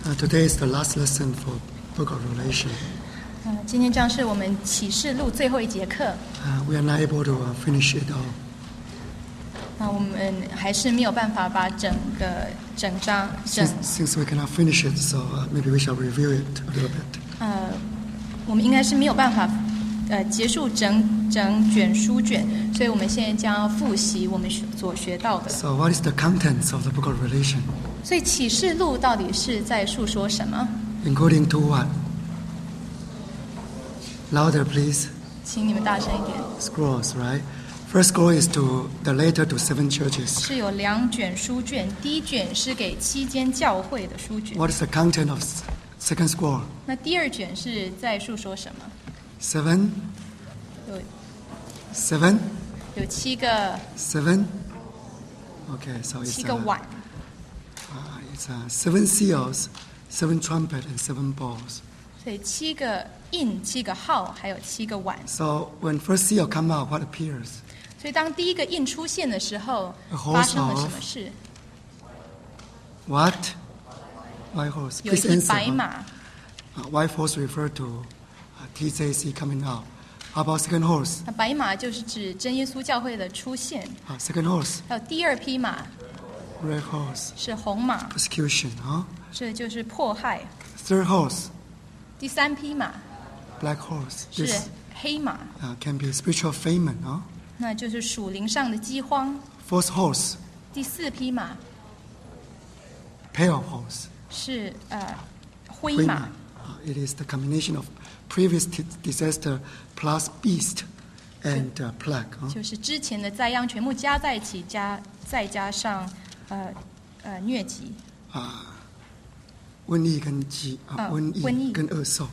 Today is the last lesson for Book of Revelation. 今天将是我们启示录最后一节课。 We are not able to finish it all. 我们还是没有办法把整章 Since we cannot finish it, so maybe we shall review it a little bit. 我们应该是没有办法结束整卷书卷，所以我们现在将要复习我们所学到的。 So what is the contents of the Book of Revelation? 所以启示录到底是在述说什么？ Including to what? Louder, please. 请你们大声一点。 Scrolls, right? First scroll is to the letter to 7 churches. 是有2卷书卷，第一卷是给7间教会的书卷。 What is the content of second scroll? 那第2卷是在述说什么？ 7? 有 7? 有7个 7? Okay, so it's 7个碗。 It's 7 seals, 7 trumpet, and 7 bowls. 所以7个印、7个号，还有7个碗。 So when first seal come out, what appears? 所以当第一个印出现的时候 A horse 发生了什么事？ What? White horse. 有一 Please 匹 answer. 白马。 White horse refer to TJC coming out. How about second horse? 那白马就是指真耶稣教会的出现。 Second horse, 还有第2匹马 red horse, 是红马， persecution. 这就是迫害。 Third horse, 第3匹马 black horse. 是 This 黑马， can be spiritual famine. 那就是属灵上的饥荒。 Fourth horse, 第4匹马 pale horse. 是灰马， It is the combination of previous disaster plus beast and plague. 就是之前的灾殃全部加在一起，再加上疟疾。 瘟疫跟饥瘟瘟疫疫跟恶兽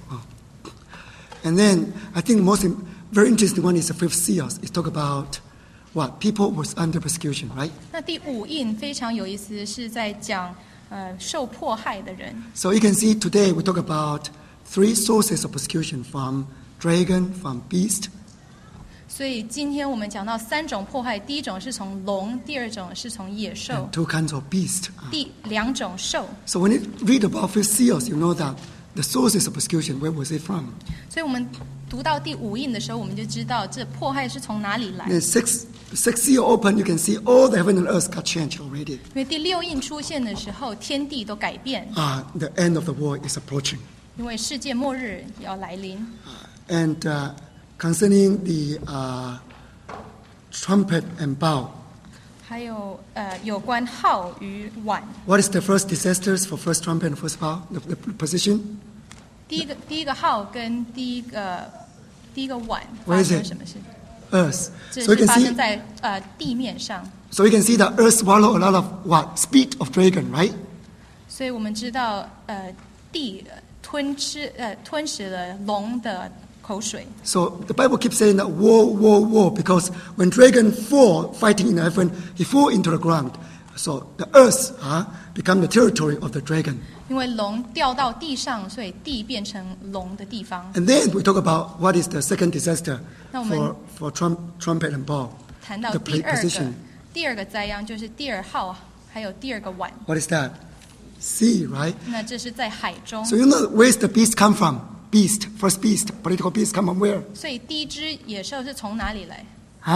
And then I think the most very interesting one is the fifth seal. It talk about what people was under persecution, right? 那第5印非常有意思，是在讲受迫害的人。 So you can see today we talk about 3 sources of persecution from dragon, from beast. 所以今天我们讲到3种迫害，第一种是从龙，第2种是从野兽 And 2 kinds of beast. 第2种兽。 So when you read about fifth seals, you know that the sources of persecution, where was it from? 所以我们读到第5印的时候，我们就知道这迫害是从哪里来。 And sixth seal open, you can see all the heaven and earth got changed already. 因为第6印出现的时候，天地都改变， The end of the world is approaching. 因为世界末日也要来临。 And concerning the trumpet and bow, 还有有关号与碗， what is the first disasters for first trumpet and first bow? The position? 第一个号跟第一个碗 Where 发 is 生 it? 了什么事？ Earth. 这 So you 是 can 发生 see. 在地面上。 So you can see that earth swallow a lot of what? Speed of dragon, right? 所以我们知道地吞噬了龙的口水。 So the Bible keeps saying that war, war, war, because when dragon fall fighting in heaven, he fall into the ground. So the earth become the territory of the dragon. 因为龙掉到地上，所以地变成龙的地方。 And then we talk about what is the second disaster 那我们 for trumpet and bow. 谈到 The 第 position. 二个灾殃，就是第2号，还有第2个碗。 What is that? Sea, right? 那这是在海中， So you know where's the beast come from? Beast, first beast, political beast come from where? 所以第一只野兽是从哪里来？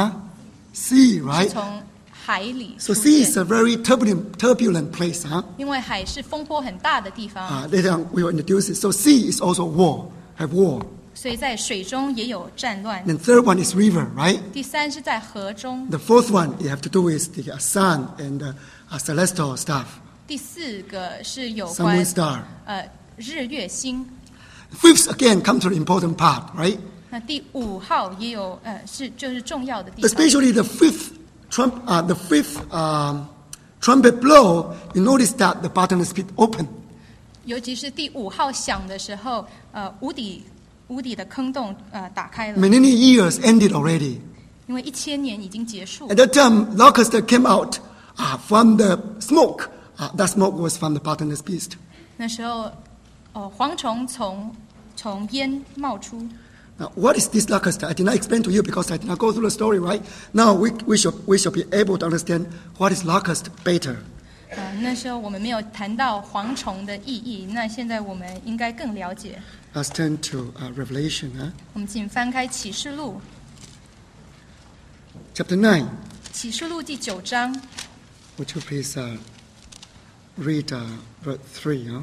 Sea, 是 right? 从海里 So 出 sea is 现。 a very turbulent place, 因为海是风波很大的地方， Later on we will introduce it. So sea is also war, have war. 所以在水中也有战乱。 And third one is river, right? 第3是在河中， The fourth one you have to do with the sun and celestial stuff. 第4个是有 Sun, 关 moon, star. 日月星。 Fifth again come to the important part, right? 那第5号也有就是重要的地方。 Especially the fifth trumpet blow. You notice that the bottomless pit open. 尤其是第5号响的时候，无底的坑洞打开了， Many years ended already. 因为1000年已经结束 At。that time, locusts came out from the smoke. That smoke was from the bottomless pit. 那时候，蝗虫从烟冒出。 Now, what is this locust? I did not explain to you because I did not go through the story, right? Now we should be able to understand what is locust better. 那时候我们没有谈到蝗虫的意义，那现在我们应该更了解。 Let's turn to Revelation. 我们请翻开启示录 Chapter 9. 启示录第9章。 Would you please read verse 3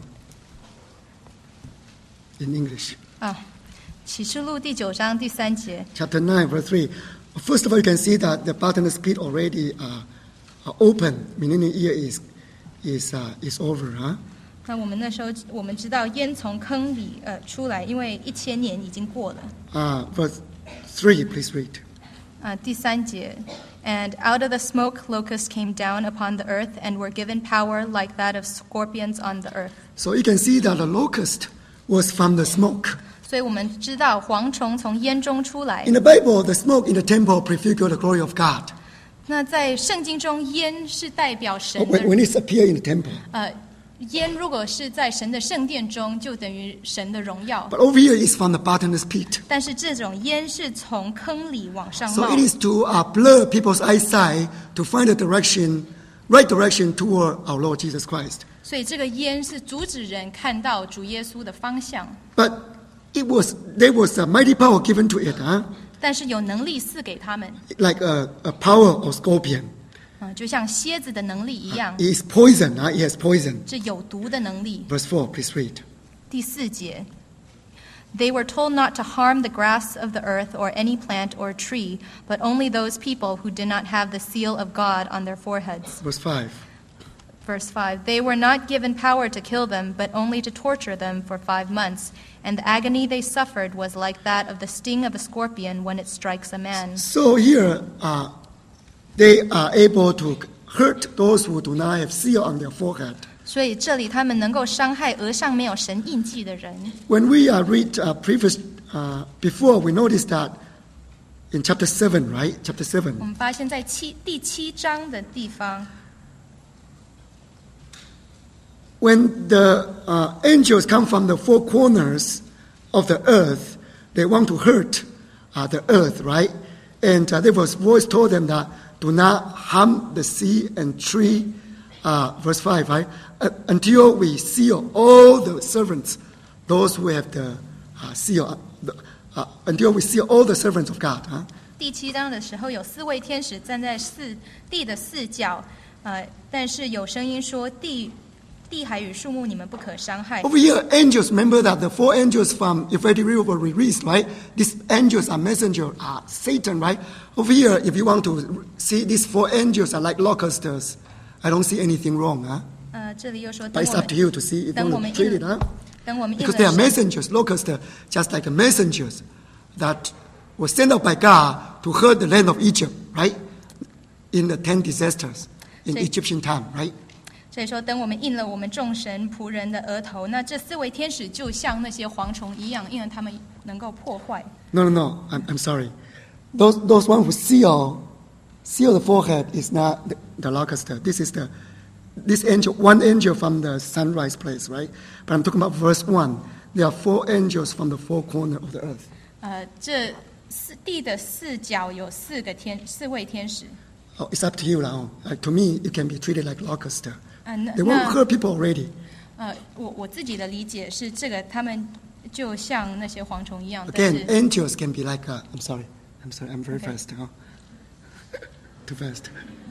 in English? 启示录第9章第3节。 Chapter 9, verse 3. First of all, you can see that the bottomless pit already open, meaning the year is over. 那我们那时候我们知道烟从坑里出来，因为1000年已经过了。 Verse 3, please read. 第3节。And out of the smoke locusts came down upon the earth and were given power like that of scorpions on the earth. So you can see that the locust was from the smoke. 所以我们知道蝗虫从烟中出来。 In the Bible, the smoke in the temple prefigure the glory of God. 那在圣经中，烟是代表神的。 When it appears in the temple. 烟如果是在神的圣殿中，就等于神的荣耀。 But over here is from the bottomless pit. 但是这种烟是从坑里往上冒。 So it is to blur people's eyesight to find the right direction toward our Lord Jesus Christ. 所以这个烟是阻止人看到主耶稣的方向。 But there was a mighty power given to it, 但是有能力赐给他们。 Like a power of scorpion. 就像蝎子的能力一样。 It is poison, it has poison. 是有毒的能力。 Verse 4, please read. 第4节。They were told not to harm the grass of the earth or any plant or tree, but only those people who did not have the seal of God on their foreheads. Verse 5. Verse 5. They were not given power to kill them, but only to torture them for 5 months. And the agony they suffered was like that of the sting of a scorpion when it strikes a man. So here, they are able to hurt those who do not have seal on their forehead. 所以这里他们能够伤害额上没有神印记的人。 When we read previous before, we noticed that in chapter 7, right? Chapter 7. 我们发现在第7章的地方。 When the angels come from the four corners of the earth, they want to hurt the earth, right? And there was voice told them that do not harm the sea and tree, verse 5, right? Until we seal all the servants, those who have the seal, until we seal all the servants of God. 第7章的时候，有4位天使站在地的4角，但是有声音说地海与树木你们不可伤害。 Over here, angels, remember that the 4 angels from Euphrates River were released, right? These angels are messenger, Satan, right? Over here, if you want to see these 4 angels are like locusts, I don't see anything wrong, 这里又说 But it's up to you to see if you want to treat it, 等我们 Because they are messengers, locusts, just like the messengers that were sent out by God to hurt the land of Egypt, right? In the 10 disasters in Egyptian time, right? 所以说，等我们印了我们众神仆人的额头，那这4位天使就像那些蝗虫一样，因为他们能够破坏。 No, I'm sorry. Those one who seal the forehead is not the locust. This angel, one angel from the sunrise place, right? But I'm talking about verse 1. There are 4 angels from the 4 corners of the earth. 这地的4角有4位天使。 Oh, it's up to you now. To me, it can be treated like locust. They 那 won't hurt people already. 我自己的理解是，这个他们就像那些蝗虫一样。但 Again, 是 angels can be like, I'm sorry, I'm very fast. Too fast.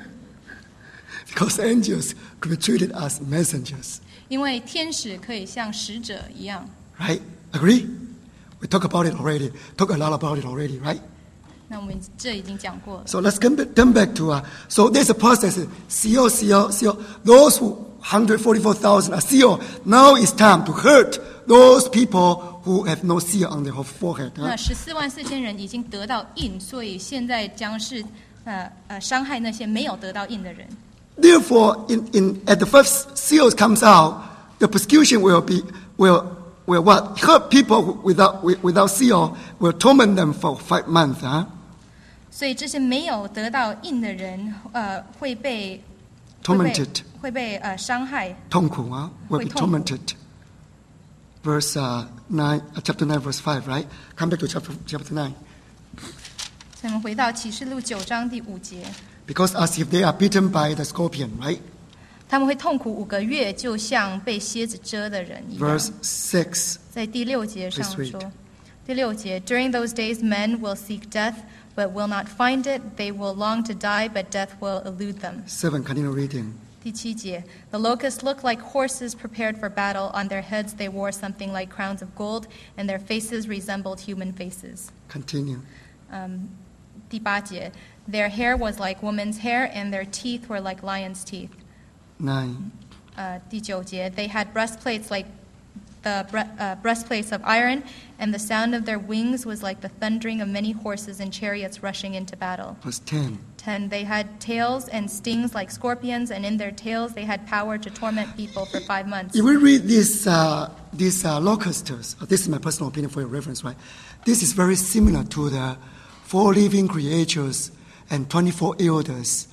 Because angels could be treated as messengers. 因为天使可以像使者一样。 Right? Agree? We talk about it already. Talk a lot about it already, right? 那我们这已经讲过了。 So let's turn back to, so there's a process. Seal. Those who 144,000 are sealed. Now it's time to hurt those people who have no seal on their forehead. 那144000人已经得到印，所以现在将是伤害那些没有得到印的人。 Therefore, at the first seal comes out, the persecution will what? Hurt people without seal, will torment them for 5 months. 所以这些没有得到印的人，会被 Tormented. 会被伤害。 痛苦 will be tormented. Verse 9, chapter 9, verse 5, right? Come back to chapter 9. 我们回到启示录9章第5节。 Because as if they are bitten by the scorpion, right? 他们会痛苦5个月，就像被蝎子蛰的人一样。 Verse 6. 在第6节上 Please read. 说，第6节 During those days men will seek death, but will not find it. They will long to die, but death will elude them. 7. Continue reading. 第7节 The locusts looked like horses prepared for battle. On their heads they wore something like crowns of gold, and their faces resembled human faces. Continue. 第8节 Their hair was like woman's hair, and their teeth were like lion's teeth. 9. 第9节 They had breastplates like the breastplates of iron, and the sound of their wings was like the thundering of many horses and chariots rushing into battle. Verse 10. 10 They had tails and stings like scorpions, and in their tails they had power to torment people for 5 months. If we read these locusts, this is my personal opinion for your reference, right? This is very similar to the 4 living creatures and 24 elders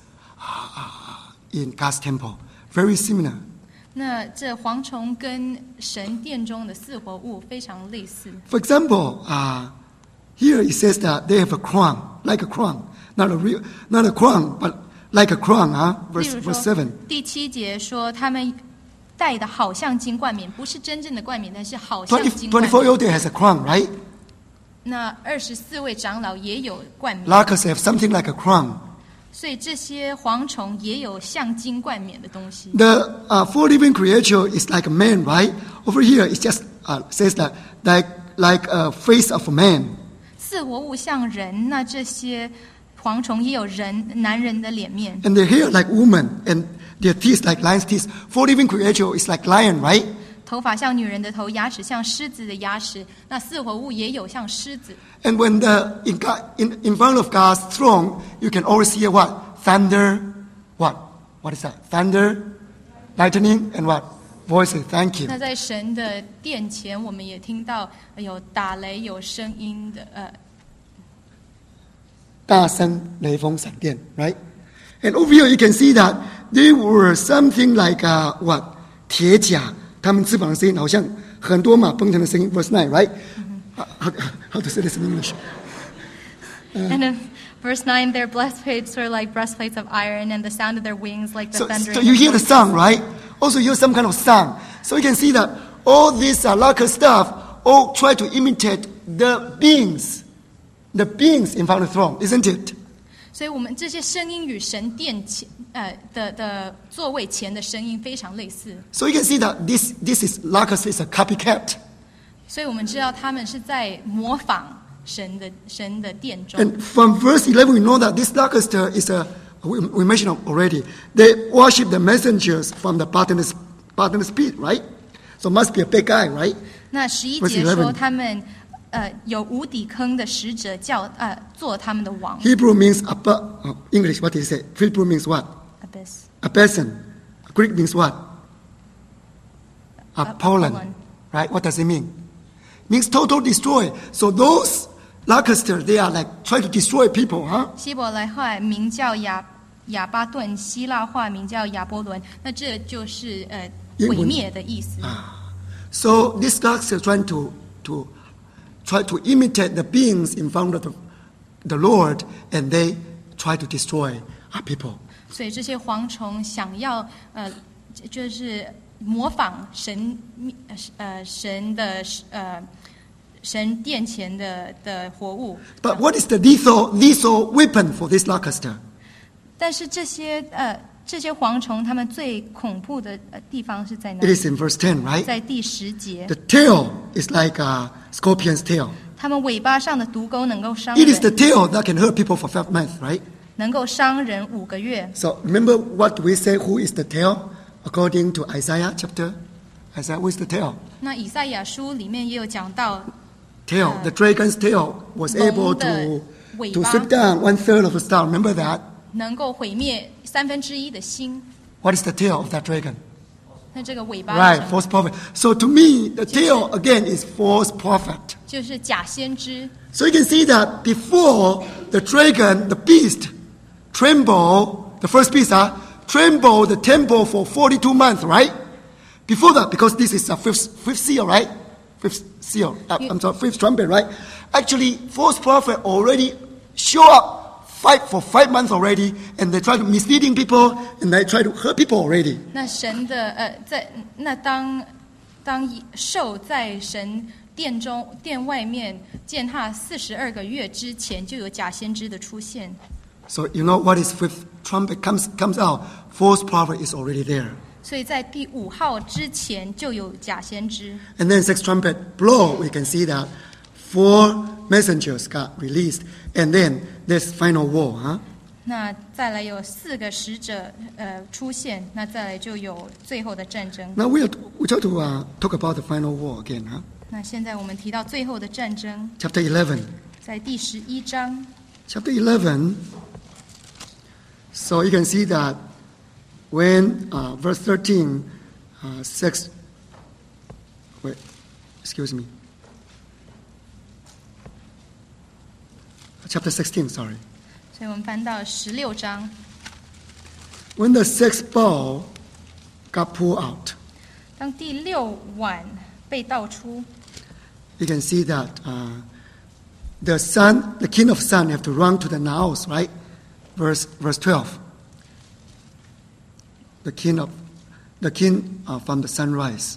in God's temple. Very similar. 那这蝗虫跟神殿中的4活物非常类似。 For example, here it says that they have a crown, like a crown. Not a crown, but like a crown, 例如 verse 说 7. 第7节说他们戴的好像金冠冕，不是真正的冠冕，但是好像金冠 24 冕。 elders has a crown, right? 那24位长老也有冠冕， Locusts have something like a crown. 所以这些蝗虫也有像金冠冕的东西。 The 4 living creature is like a man, right? Over here it just says that like a face of a man. 4活物像人，那这些蝗虫也有男人的脸面， And their hair like woman, and their teeth like lion's teeth. 4 living creature is like lion, right? 头发像女人的头，牙齿像狮子的牙齿。那4活物也有像狮子。 And when in front of God's throne, you can always hear what? Thunder. What? What is that? Thunder, lightning, and what? Voices. Thank you. 那在神的殿前，我们也听到有打雷、有声音的， 大声雷锋闪电, right? And over here you can see that they were something like what? 铁甲，他们翅膀的声音好像很多马奔腾的声音。Verse 9, right? How to say this in English? And in verse 9, their breastplates were like breastplates of iron, and the sound of their wings like the So thundering. you of hear the horses. sound, right? Also you hear some kind of sound. So you can see that all this locust stuff all try to imitate the beings in front of the throne, isn't it? 所以我们这些声音与神殿前的座位前的声音非常类似。 So you can see that this locust is a copycat. 所以我们知道他们是在模仿神的殿中。 And from verse 11, we know that this locust is we mentioned already. They worship the messengers from the bottomless pit, right? So must be a big guy, right? 那11 Verse 节说 11. 他们有无底坑的使者做他们的王。 Hebrew means English. What did he say? Hebrew means what? Abyss. Abyss. Greek means what? Apollon. Apollon. Right? What does it mean? Means total destroy. So those locusts, they are like trying to destroy people, huh? 希伯来话名叫亚巴顿，希腊话名叫亚波伦，那这就是英文毁灭的意思。 So these locusts are trying to try to imitate the beings in front of the Lord, and they try to destroy our people. 所以这些蝗虫想要就是模仿神神殿前的活物。 But what is the lethal weapon for this locust? 但是这些蝗虫，它们最恐怖的地方是在哪 It 里？ is in verse 10, right? 在第10节， The tail is like a scorpion's tail. 它们尾巴上的毒钩能够伤 It is the 人， tail that can hurt people for 5 months, right? 能够伤人5个月。 So remember what we say, who is the tail? According to Isaiah chapter. Isaiah, who is the tail? 那以赛亚书里面也有讲到， Tail. The dragon's tail was able to sweep down 1/3 of the star. Remember that? 能够毁灭1/3的星。 What is the tail of that dragon? 那这个尾巴 Right, 是什么 false prophet. So to me, the tail again is false prophet. 就是假先知。 So you can see that before the dragon, the beast, tremble, the first beast, tremble the temple for 42 months, right? Before that, because this is a fifth seal, right? Fifth seal, fifth trumpet, right? Actually, false prophet already show up fight for 5 months already, and they try to misleading people, and they try to hurt people already. 那神的当兽在神殿外面践踏42个月之前，就有假先知的出现。 So you know what is fifth trumpet comes out, false prophet is already there. 所以在第5号之前就有假先知。 And then sixth trumpet blow, we can see that 4 messengers got released, and then there's final war, huh? 那再来有4个使者出现，那再来就有最后的战争。 Now we try to talk about the final war again, huh? 那现在我们提到最后的战争， Chapter 11. 在第11章。 Chapter 11. So you can see that when verse 13, 6. Wait, excuse me. Chapter 16, sorry. 所以我们翻到16章。 When the sixth bowl got pulled out, 当第6碗被倒出， you can see that the king of sun, have to run to the naos, right? Verse 12. The king from the sunrise.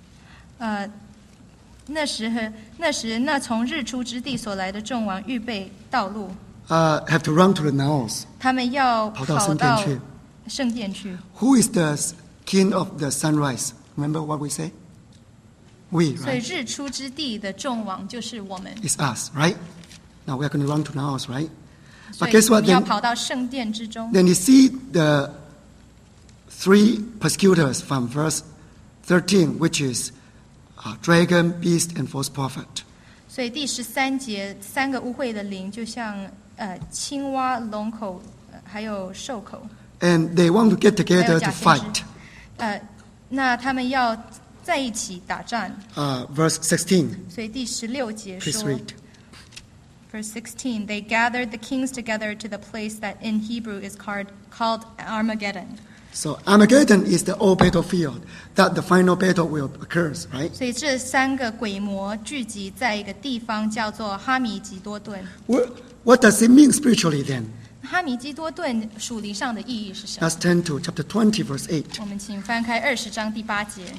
那时从日出之地所来的众王预备道路， Have to run to the naos. 他们要跑到跑到圣殿去。 圣殿去。 Who is the king of the sunrise? Remember what we say? We, 所以 right? 日出之地的众王就是我们， It's us, right? Now we are going to run to naos, right? 所 But 以 guess 我 what? 们要 Then, 跑到圣殿之中。 then you see the 3 persecutors from verse 13, which is dragon, beast, and false prophet. 所以第13节3个污秽的灵，就像青蛙、龙口，还有兽口， And they want to get 还 together 有 to 假先 fight. 知。那他们要在一起打仗。 Verse 16, 所以第16节 please 说 read. Verse 16, they gathered the kings together to the place that in Hebrew is called Armageddon. So Armageddon is the old battlefield that the final battle will occur, right? 所以这3个鬼魔聚集在一个地方，叫做哈米吉多顿。 What does it mean spiritually then? 哈米基多顿属灵上的意义是什么？ Let's turn to chapter 20, verse 8. 我们请翻开20章第8节。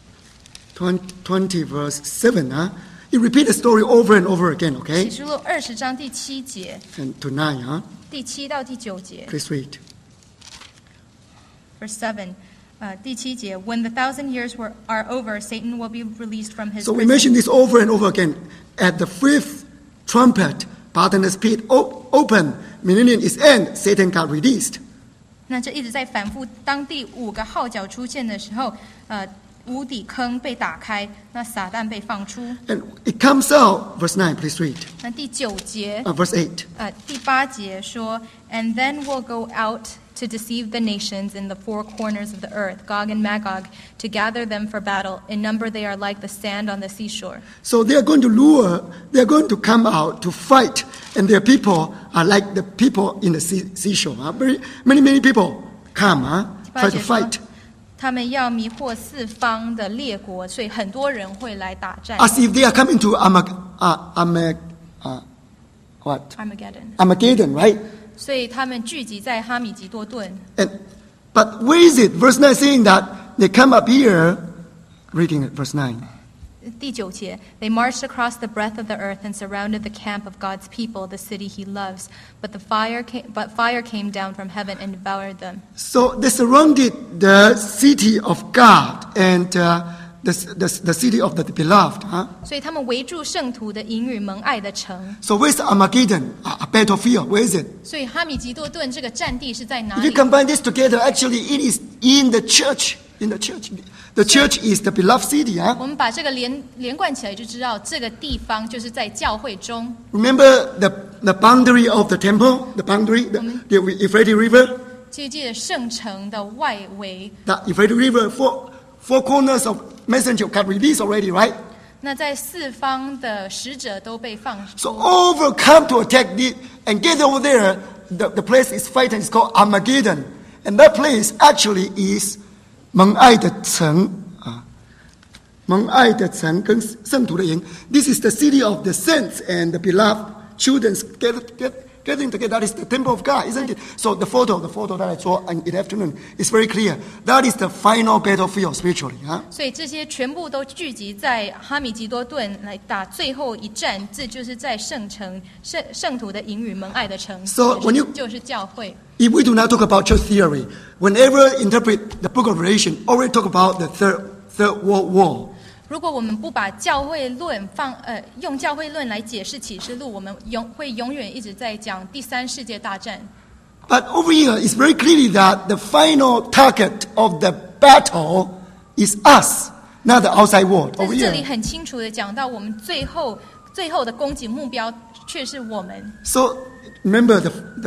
20, verse 7. You repeat the story over and over again, 启 okay? 示录20章第7节， And to 9, 第7到第9节。 please read. Verse 7, 第7节。When the 1,000 years are over, Satan will be released from his So we prison. mentioned this over and over again. At the 5th trumpet, bottomless pit open, millennium is end, Satan got released. 那这一直在反复。当第5个号角出现的时候，无底坑被打开，那撒旦被放出。 And it comes out, verse 9, please read. 那第9节， Verse 8. 第8节说 ，And then we'll go out to deceive the nations in the 4 corners of the earth, Gog and Magog, to gather them for battle. In number they are like the sand on the seashore. So they are going to come out to fight, and their people are like the people in the seashore. Many people come, try to fight. 他们要迷惑4方的列国，所以很多人会来打战。 As if they are coming to Armageddon, right? 所以他们聚集在哈米吉多顿。 But where is it? Verse 9 saying that they come up here, reading it, verse 9. 第9节 They marched across the breadth of the earth and surrounded the camp of God's people, the city he loves. But fire came down from heaven and devoured them. So they surrounded the city of God and the city of the beloved. 所以他们围住圣徒的隐与蒙爱的城。 So where's Armageddon? A battlefield. Where is it? 所以哈米吉多顿这个战地是在哪 If you 里？ combine this together, actually it is in the church. In the church. The church is the beloved city. 我们把这个连贯起来，就知道这个地方就是在教会中。 Remember the boundary of the temple? The boundary? The Euphrates River? 记得圣城的外围。 The Euphrates River, four corners of messenger got released already, right? 那在4方的使者都被放出。 So overcome to attack it and get over there. The place is fighting. It's called Armageddon. And that place actually is 蒙爱的城蒙爱的城跟圣徒的营 This is the city of the saints and the beloved children gathering together. That is the temple of God, isn't it? So the photo that I saw in the afternoon is very clear. That is the final battlefield spiritually. 所以这些全部都聚集在哈米吉多顿来打最后一战，这就是在圣城圣徒的营与蒙爱的城， So when you 就是教会。 If we do not talk about church theory, whenever interpret the book of Revelation, always talk about the third world war. 如果我们不把教会论用教会论来解释启示录，我们会永远一直在讲第三世界大战。 But over here, it's very clearly that the final target of the battle is us, not the outside world. 但 Over 是这里 here. 很清楚的讲到，我们最后的攻击目标却是我们。 So remember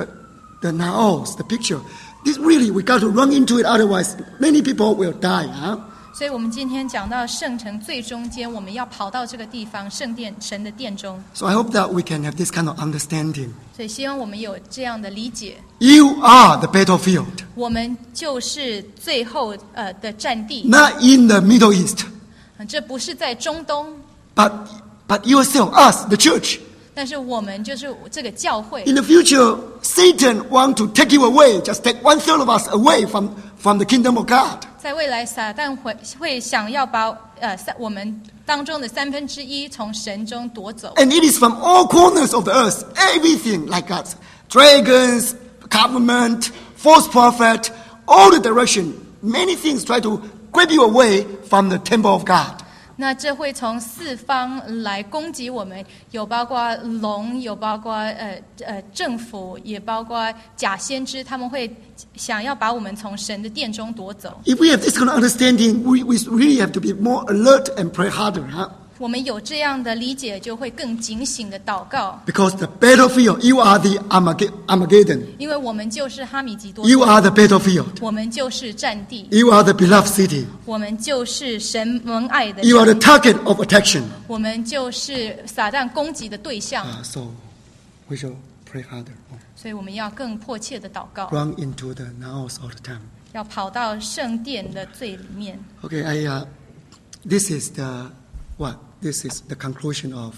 the naos, the picture. This really, we got to run into it, otherwise many people will die. 所以我们今天讲到圣城最中间，我们要跑到这个地方，圣殿神的殿中。 So I hope that we can have this kind of understanding. 所以希望我们有这样的理解， You are the battlefield, 我们就是最后的战地。 not in the Middle East, 这不是在中东， but yourself, us, the church. 但是我们就是这个教会。 In the future, Satan want to take you away, just take 1/3 of us away from the kingdom of God. 在未来，撒旦会想要把我们当中的1/3从神中夺走。 And it is from all corners of the earth, everything like us, dragons, government, false prophet, all the direction, many things try to grab you away from the temple of God. 那这会从四方来攻击我们，有包括龙，有包括政府，也包括假先知，他们会想要把我们从神的殿中夺走。 If we have this kind of understanding, we really have to be more alert and pray harder. 我们有这样的理解，就会更警醒的祷告， Because the battlefield, you are the Armageddon. 因为我们就是哈米吉多， You are the battlefield. 我们就是战地， You are the beloved city. 我们就是神蒙爱的 You are 城 the target of attraction. 我们就是撒旦攻击的对象， So we shall pray harder. 所以我们要更迫切的祷告， Run into the naos all the time. 要跑到圣殿的最里面。 Okay, this is the what? This is the conclusion of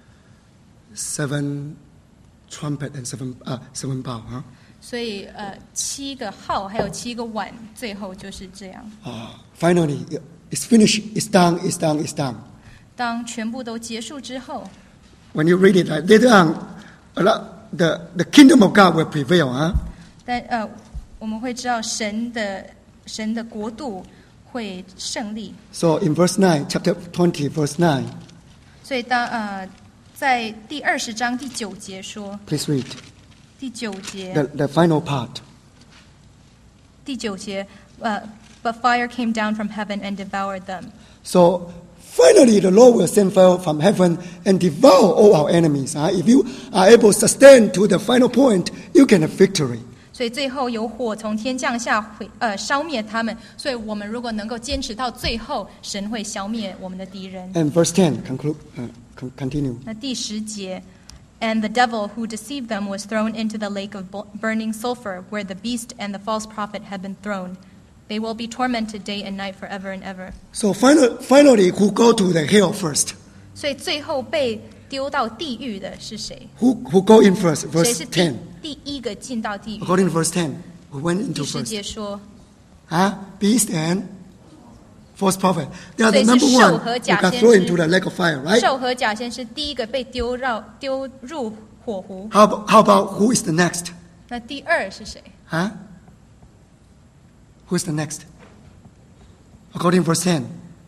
7 trumpet and 7 bow. 所以7个号还有7个碗，最后就是这样。 Finally, it's finished. It's done. It's done. It's done. 当全部都结束之后， When you read it, later on, the kingdom of God will prevail. 但我们会知道神的国度会胜利。 So in verse 9, chapter 20, verse 9, 所以在第20章第9节说， please read 第9节， the final part. 第9节，But fire came down from heaven and devoured them. So finally, the Lord will send fire from heaven and devour all our enemies. If you are able to sustain to the final point, you can have victory. 所以最后有火从天降下，烧灭他们。所以我们如果能够坚持到最后，神会消灭我们的敌人。 And verse 10, continue. 那第10节 ，And the devil who deceived them was thrown into the lake of burning sulfur, where the beast and the false prophet had been thrown. They will be tormented day and night forever and ever. So finally, who go to the hell first? 所以最后被丢到地狱的是谁？ Who go in first? 谁 Verse 是 10. 第一个进到地狱？ According to verse 10, who went 第 into 10 first? 节说， Beast and false prophet. They are the 所以是 number 兽 one 和 who 假 got 先 thrown 知。 into the lake of fire, right? 兽和假先是第一个被丢入火湖。 How about who is the next? 那第2是谁？ Who is the next? According to verse 10.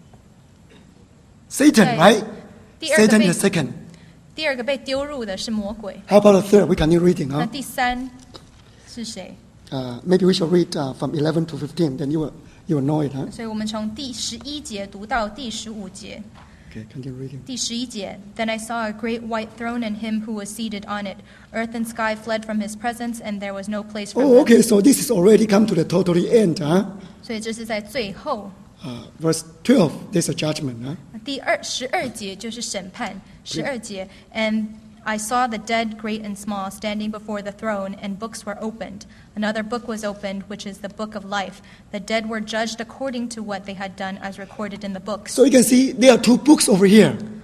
Satan, Okay. right? 第2个 Satan 被 is second. 第2个被丢入的是魔鬼。 How about the third? We continue reading, 那 huh? 第3是谁？ Maybe we shall read from 11 to 15, then you will know it, huh? 所以我们从第11节读到第15节。 Okay, continue reading. 第11节 Then I saw a great white throne and him who was seated on it. Earth and sky fled from his presence, and there was no place for Oh, them. okay, so this is already come to the totally end, huh? 所以这是在最后。 Verse 12, there's a judgment, huh? 第12节就是审判。12节 And I saw the dead, great and small, standing before the throne, and books were opened. Another book was opened, which is the book of life. The dead were judged according to what they had done, as recorded in the books. So you can see there are 2 books over here.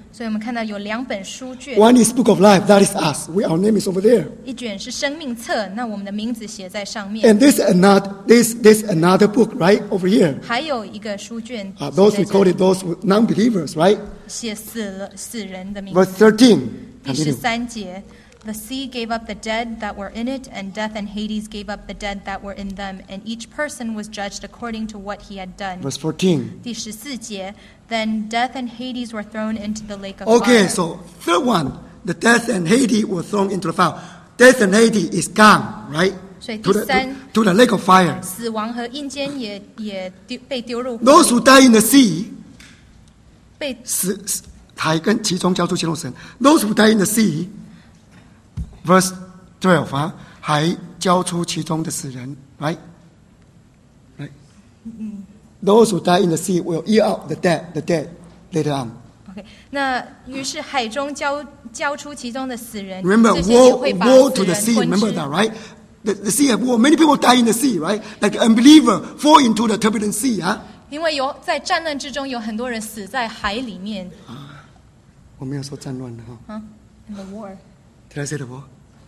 所以我们看到有2本书卷， One is Book of Life, that is us. Our name is over there. 一卷是生命册，那我们的名字写在上面。 And there's another book, right, over here. 还有一个书卷 Those 写在这里 recorded, those non-believers, right? 写死人的名 Verse 字。 13. 第 Continue. 13节 The sea gave up the dead that were in it, and death and Hades gave up the dead that were in them, and each person was judged according to what he had done. Verse 14. 第14节 Then death and Hades were thrown into the lake of Okay, fire. so third one, the death and Hades were thrown into the fire. Death and Hades is gone, right? 所以 To 第 the, 三 to the lake of fire. 死亡和阴间也被丢入火 Those 里 who die in the sea, 被海跟其中交出其中神. Those who die in the sea, verse 12, 海交出其中的死人, right? Right? Those who die in the sea will eat out the dead later on. OK， 那于是海中交出其中的死人， Remember, 这些也会把 woe 死 to the 人 sea. 吞 Remember 吃。 that, right? The sea have war. Many people die in the sea, right? Like the unbeliever fall into the turbulent sea. 因为在战乱之中，有很多人死在海里面。 我没有说战乱的哈。 In the war. Did I say the war?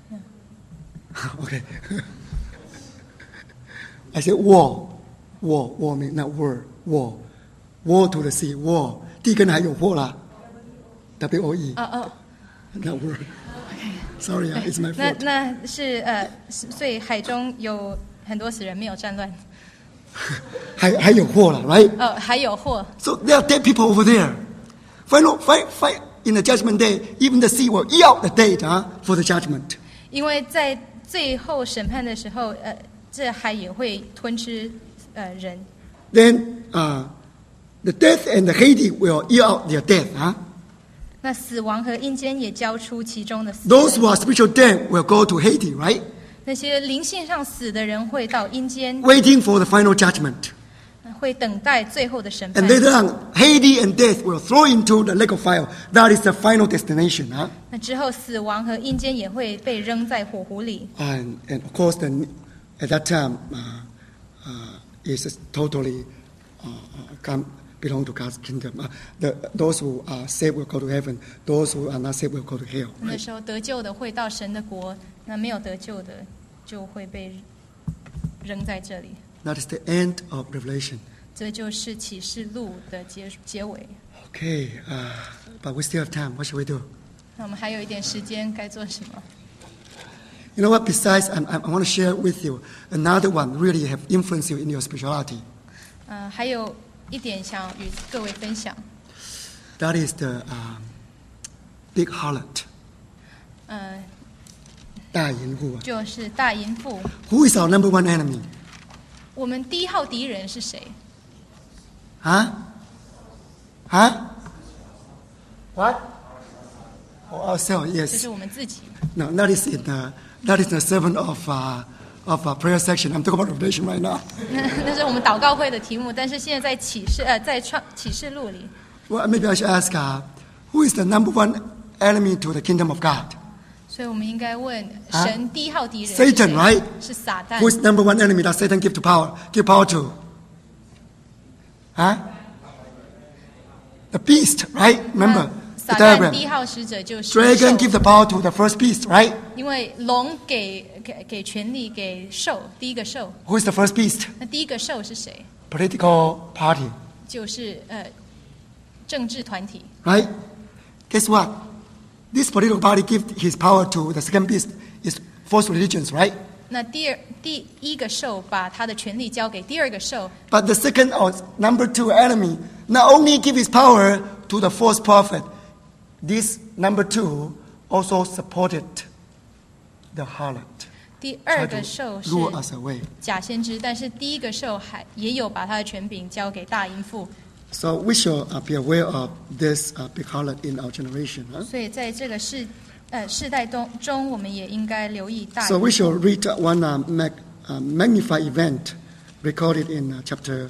Okay. I said war mean not word. War to the sea. War. 第一个还有祸啦。WOE. Not word. Sorry, it's my 那 fault. 那是所以海中有很多死人，没有战乱。 还有祸啦 right? 还有祸。 So there are dead people over there. Fight in the judgment day. Even the sea will eat out the dead for the judgment. 因为在最后审判的时候，这海也会吞吃人。 Then the death and the Hades will eat out their death. 那死亡和阴间也交出其中的死人。 Those who are spiritual dead will go to Hades, right? 那些灵性上死的人会到阴间， Waiting for the final judgment. 会等待最后的审判 And。later on, Hades and death will throw into the lake of fire. That is the final destination. 那之后，死亡和阴间也会被扔在火湖里。 And of course, at that time, it's totally belong to God's kingdom. Those who are saved will go to heaven. Those who are not saved will go to hell. 那时候得救的会到神的国，那没有得救的就会被扔在这里。 That is the end of Revelation. 这就是启示录的结尾。 Okay, but we still have time. What should we do? 那我们还有一点时间，该做什么？ You know what? Besides, I want to share with you another one really have influenced you in your spirituality. 还有一点想与各位分享。 That is the big harlot. 大淫妇。 就是大淫妇。 Who is our number one enemy? 我们第一号敌人是谁？ What? Oh, ourselves, 就 yes. 是我们自己。 No, that is in the sermon of prayer section. I'm talking about Revelation right now. 那是我们祷告会的题目，但是现在在启示录里。 Well, maybe I should ask, who is the number one enemy to the kingdom of God? 所以我们应该问神第一号敌人是 Satan, 谁 right? 是撒旦 Who。is number one enemy that Satan give power to? The beast, right? Remember 撒 the 旦第一 diagram. 号使者就是 Dragon give 兽 the power to the first beast, right? 因为龙给权力给兽，第一个兽。 Who is the first beast? 那第一个兽是谁？ Political party, 就是政治团体。 right? Guess what? This political party give his power to the second beast is false religions, right? 那第一个兽把他的权力交给第二个兽， But the second or number two enemy not only give his power to the false prophet, this number two also supported the harlot. 第二个兽是 Lure us away. 假先知，但是第一个兽也有把他的权柄交给大淫妇。 So we should be aware of this big harlot in our generation. 所以在这个世代中，我们也应该留意大 So 淫 we 妇。 shall read one magnified event recorded in chapter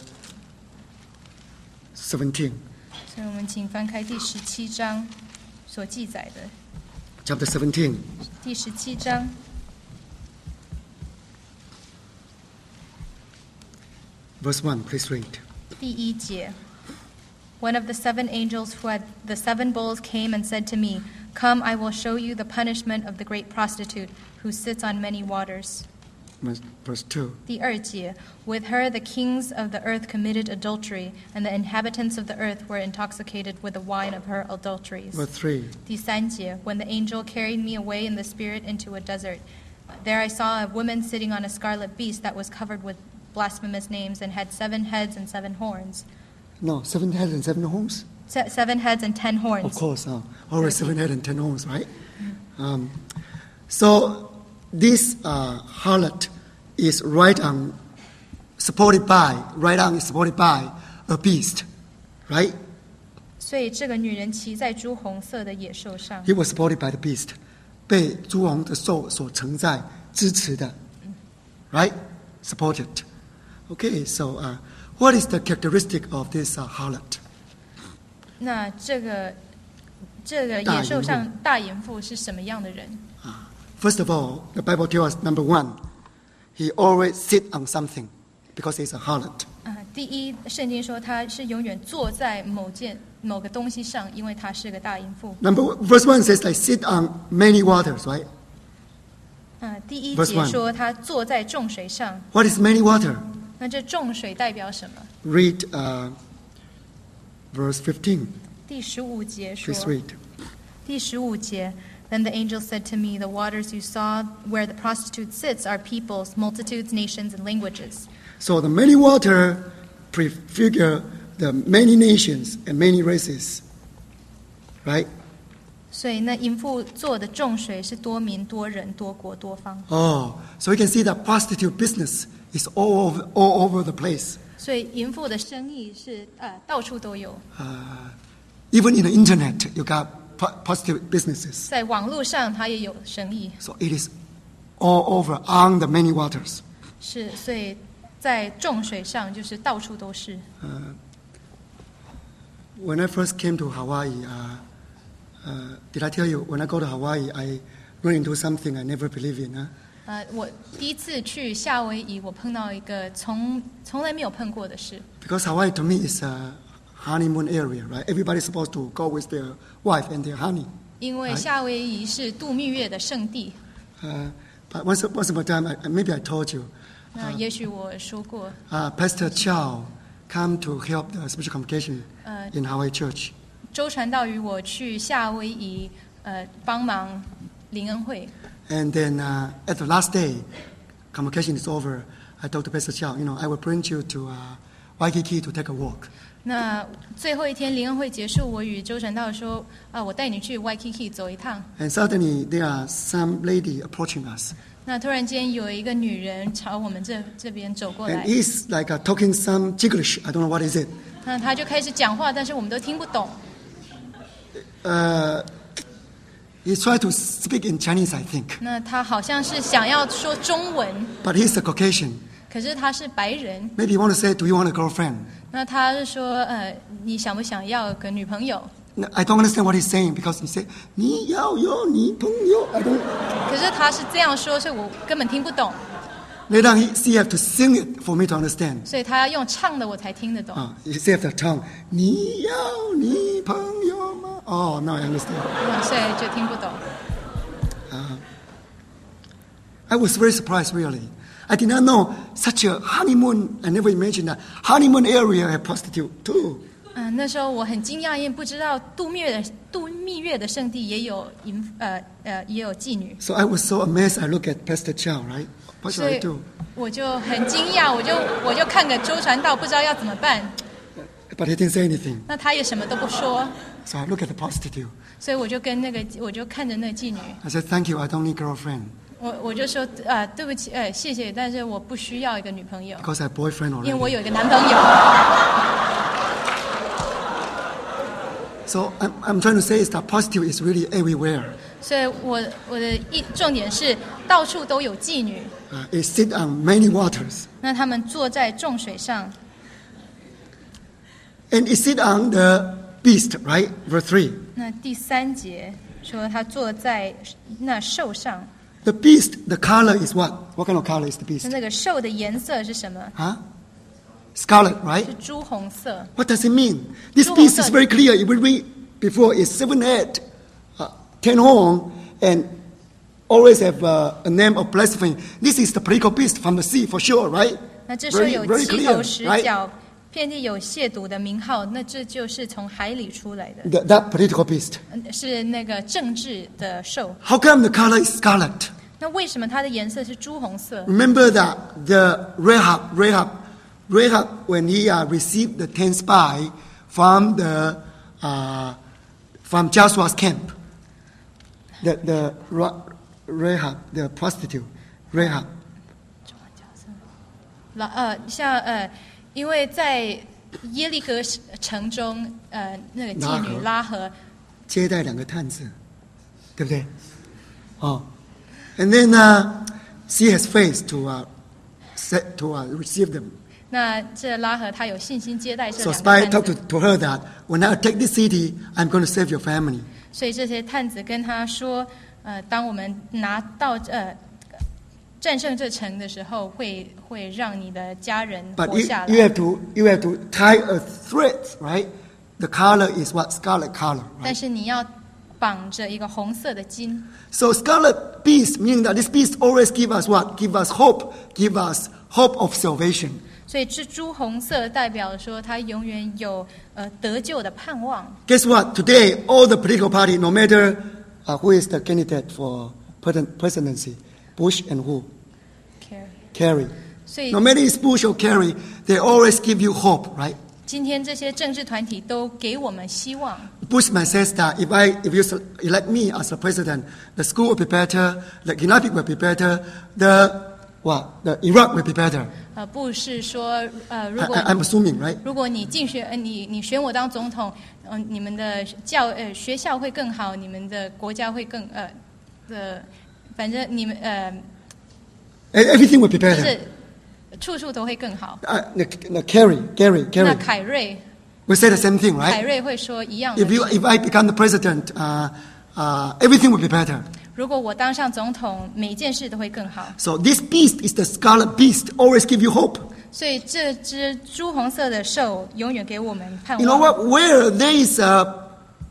17. 所以我们请翻开第17章所记载的 Chapter 17. 第17章 Verse 1, please read. 第1节。 One of the 7 angels who had the 7 bowls came and said to me, Come, I will show you the punishment of the great prostitute who sits on many waters. Verse 2. 第2节 With her the kings of the earth committed adultery, and the inhabitants of the earth were intoxicated with the wine of her adulteries. Verse 3. 第3节 When the angel carried me away in the spirit into a desert, there I saw a woman sitting on a scarlet beast that was covered with blasphemous names and had 7 heads and 7 horns. No, 7 heads and 7 horns? 7 heads and 10 horns. Of course, always 7 heads and 10 horns, right? So this harlot is supported by a beast, right? 所以这个女人骑在朱红色的野兽上。 He was supported by the beast. 被朱红的兽所承载支持的 right? Supported. Okay, so what is the characteristic of this harlot? 那这个野兽上大淫妇是什么样的人？ First of all, the Bible tells us, number 1, he always sit on something because he's a harlot. 第一，圣经说他是永远坐在某个东西上，因为他是个大淫妇。 Verse 1 says, like, sit on many waters, right? 第一节说他坐在众水上。 What is many water? 那这众水代表什么？ Read verse 15. 第15节说。 Please read. 第15节 Then the angel said to me, The waters you saw where the prostitute sits are peoples, multitudes, nations, and languages. So the many water prefigure the many nations and many races, right? 所以那淫妇做的众水是多民、多人、多国、多方。 Oh, so you can see that prostitute business is all over the place. 所以淫妇的生意是到处都有。 Even in the internet, you got prostitute businesses. 在网络上，他也有生意。 So it is all over on the many waters. 是，所以在众水上就是到处都是。 When I first came to Hawaii, did I tell you when I go to Hawaii, I run into something I never believed in? 我第一次去夏威夷，我碰到一个从来没有碰过的事。 Because Hawaii to me is a honeymoon area, right? Everybody's supposed to go with their wife and their honey. 因为夏威夷是度蜜月的圣地。 But once upon a time, maybe I told you, 那也许我说过， Pastor Chow come to help the special convocation in Hawaii Church. 周传道与我去夏威夷帮忙灵恩会。 And then at the last day, convocation is over. I told Pastor Chow, I will bring you to Waikiki to take a walk. 那最后一天灵恩会结束，我与周传道说我带你去 Waikiki 走一趟。 And suddenly there are some lady approaching us. 那突然间有一个女人朝我们这边走过 And 来， he's like talking some Jiglish. I don't know what is it. 那她就开始讲话，但是我们都听不懂。 He tried to speak in Chinese, I think. 那她好像是想要说中文， But he's a Caucasian. 可是她是白人。 Maybe you want to say, do you want a girlfriend? 那她是说你想不想要个女朋友？ I don't understand what he's saying because he said, 你要有女朋友. I don't. 可是她是这样说，所以我根本听不懂。 Later on, he have to sing it for me to understand. 所以她要用唱的我才听得懂。 He said the tongue, 你要女朋友吗? Oh, now I understand. 所以就听不懂。 I was very surprised, really. I did not know such a honeymoon. I never imagined that honeymoon area had prostitute too. 那时候我很惊讶，因为不知道度蜜月的圣地也有也有妓女。 So I was so amazed. I look at Pastor Chow, right? What should 所 I 以 do? 我就很惊讶，我就看个周传道，不知道要怎么办。 But he didn't say anything. 那他也什么都不说， So I look at the prostitute. 所以我就看着那个妓女， I said, thank you. I don't need girlfriend 我就说对不起，谢谢，但是我不需要一个女朋友， because I have boyfriend 因为我 already. 有一个男朋友。 So I'm trying to say is that prostitute is really everywhere. 所以我的重点是到处都有妓女， It sit on many waters. 那他们坐在众水上， And it sit on the beast, right? Verse 3. 那第3节说他坐在那兽上， The beast, the color is what? What kind of color is the beast? 那个兽的颜色是什么？ Huh? scarlet, right? 是朱红色。 What does it mean? This 朱红 beast 色 is very clear. If we read before, it's 7 head, 10 horn, and always have a name of blasphemy. This is the political beast from the sea for sure, right? 那这时候 Very, 有 very 七 clear, 头十 right? 角，遍地有亵渎的名号，那这就是从海里出来的， That political beast. 是那个政治的兽。 How come the color is scarlet? 那为什么它的颜色是朱红色？ Remember that the Rahab, when he received the 10 spy from from Joshua's camp, the Rahab, the prostitute, Rahab. 因为在耶利哥城中，那个妓女拉合接待2个探子，对不对？哦 and then she has faith to receive them. 那这拉合他有信心接待这 So 两 spy 个探 talked 子， to her that when I attack this city, I'm going to save your family. 所以这些探子跟他说，当我们拿到战胜这城的时候，会让你的家人 But 活下 you 来。 have to tie a thread, right? The color is what? Scarlet color, 但 right? 是你要绑着一个红色的巾， So scarlet beast meaning that this beast always give us what? Give us hope of salvation. 所以这朱红色代表说他永远有得救的盼望。 Guess what? Today, all the political party, no matter who is the candidate for presidency, Bush and who? Kerry. 所以 No matter it's Bush or Kerry, they always give you hope, right? 今天这些政治团体都给我们希望。 Bushman says that if you elect me as the president, the school will be better, the Olympic will be better, the Iraq will be better. 不是说如果 I'm assuming, right? 如果你竞选你选我当总统，你们的学校会更好，你们的国家会更反正你们 Everything will be 就 better. 是处处都会更好。 Kerry 那凯瑞 will say the same thing, 凯 right? 瑞会说一样的 If I become the president, everything will be better. 如果我当上总统，每一件事都会更好。 So this beast is the scarlet beast, always give you hope. 所以这只朱红色的兽永远给我们盼 You know 望。 what? Where there is a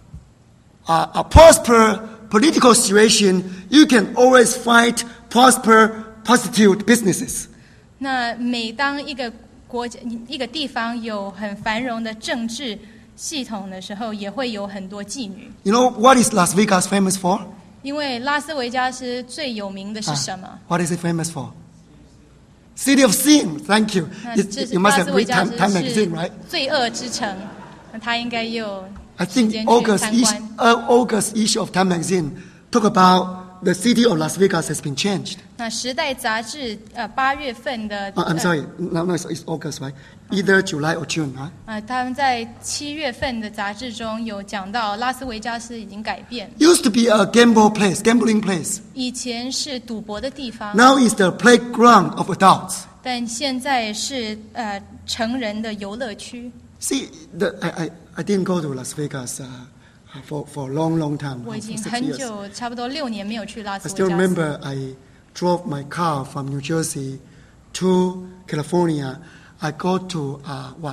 prosper political situation, you can always find prosper prostitute businesses. 那每当一个国家、一个地方有很繁荣的政治系统的时候，也会有很多妓女。 You know what is Las Vegas famous for? 因为拉斯维加斯最有名的是什么？ What is it famous for? City of Sin. Thank you. 那 You 这是 you 拉 must 斯 have 维 read 加 Time 斯 magazine, right? 是罪恶之城，那他应该也有 I 时 think 间去 August 参 issue, 观。 August issue of Time magazine talk about the city of Las Vegas has been changed. 那《时代》杂志8月份的 I'm sorry. No, it's August, right? Either July or June, right? 他们在7月份的杂志中有讲到，拉斯维加斯已经改变， Used to be a gambling place. 以前是赌博的地方， Now is the playground of adults. 但现在是成人的游乐区。 See, I didn't go to Las Vegas for a long time. 我已 for 经 6 很 years. 久，差不多6年没有去拉 I 斯 still 维加斯。 remember I drove my car from New Jersey to California. I go to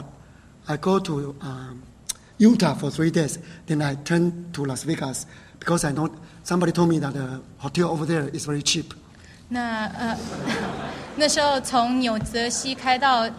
Utah for 3 days. Then I turn to Las Vegas because I know somebody told me that the hotel over there is very cheap. 那时候从纽泽西开到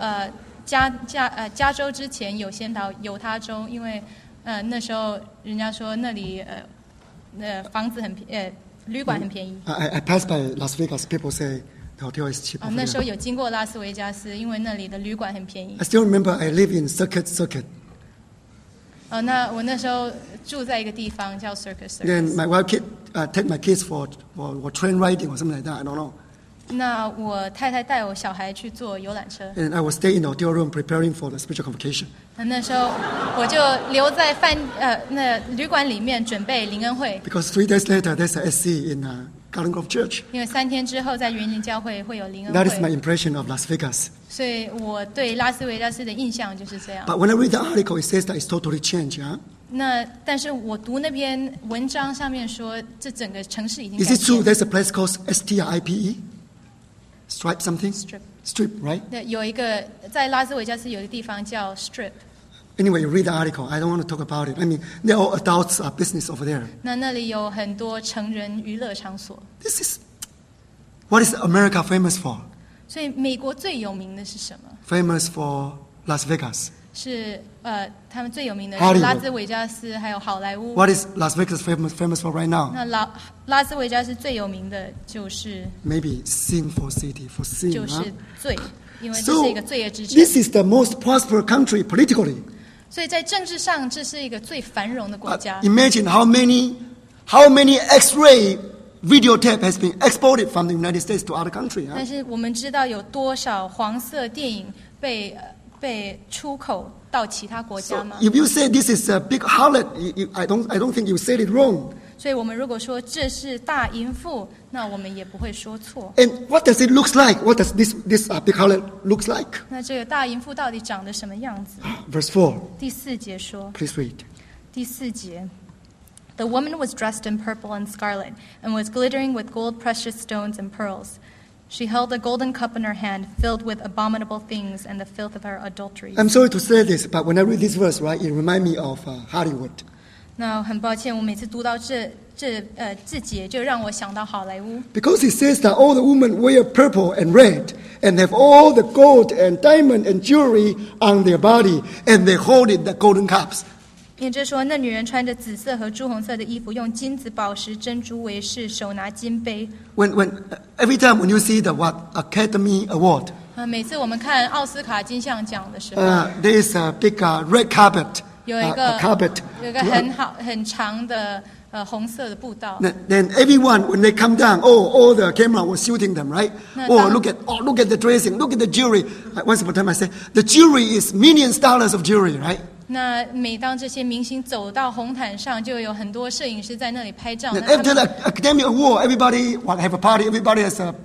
加州之前有先到犹他州，因为那时候人家说那里房子旅馆很便宜。 I passed by Las Vegas. People say the hotel is cheap. over 那时候 there. 有经过拉斯维加斯，因为那里的旅馆很便宜 I。still remember I live in Circuit. 那我那时候住在一个地方叫 Circus Then Circus。 my wife take my kids for train riding or something like that. I don't know. 那我太太带我小孩去坐游览车， And I will stay in the hotel room preparing for the spiritual convocation. 那时候我就留在那旅馆里面准备灵恩会， Because 3 days later, there's a SC in Garden Grove Church. 因为3天之后在园林教会会有灵恩 That is my 会， impression of Las Vegas. 所以我对拉斯维加斯的印象就是这样。 But when I read the article, it says that it's totally changed. Huh? 但是我读那篇文章上面说，这整个城市已经 Is 改 it true 变。 there's a place called STRIPE? Stripe something? Strip, right? 对，有一个在拉斯维加斯有一个地方叫 Strip。 Anyway, you read the article. I don't want to talk about it. I mean, they're all adults business over there. 那里有很多成人娱乐场所。 What is America famous for? 所以美国最有名的是什么？ Famous for Las Vegas. 是他们最有名的是 Hollywood. 拉斯维加斯还有好莱坞。 What is Las Vegas famous for right now? 那拉斯维加斯最有名的就是 Maybe sinful city for sin. 就是罪，因为这 So 是一个罪业之城。 this is the most prosperous country politically. 所以在政治上，这是一个最繁荣的国家。 Imagine how many X-ray videotape has been exported from the United States to other countries. 但是我们知道有多少黄色电影被出口到其他国家 So 吗？ if you say this is a big harlot, I don't think you said it wrong. 所以我们如果说这是大淫妇，那我们也不会说错。 And what does it look like? What does this big harlot looks like? 那这个大淫妇到底长得什么样子？ Verse 4. 第4节说， Please read. 第4节。The woman was dressed in purple and scarlet, and was glittering with gold, precious stones, and pearls. She held a golden cup in her hand, filled with abominable things and the filth of her adulteries. I'm sorry to say this, but when I read this verse, right, it reminds me of Hollywood. 那很抱歉，我每次读到这节，就让我想到好莱坞。 Because it says that all the women wear purple and red and have all the gold and diamond and jewelry on their body, and they hold it the golden cups. 因这说，那女人穿着紫色和朱红色的衣服，用金子、宝石、珍珠为饰，手拿金杯。 Every time when you see the Academy Award, 每次我们看奥斯卡金像奖的时候， there is a big red carpet. 有一个 carpet. 很长的红色的步道。 Then everyone, when they come down, all the camera was shooting them, right? Look at the dressing, look at the jewelry. Once upon a time, I said the jewelry is millions of dollars of jewelry, right? 那每当这些明星走到红毯上，就有很多摄影师在那里拍照。 Then after the Academy Award, everybody have a party. Everybody has a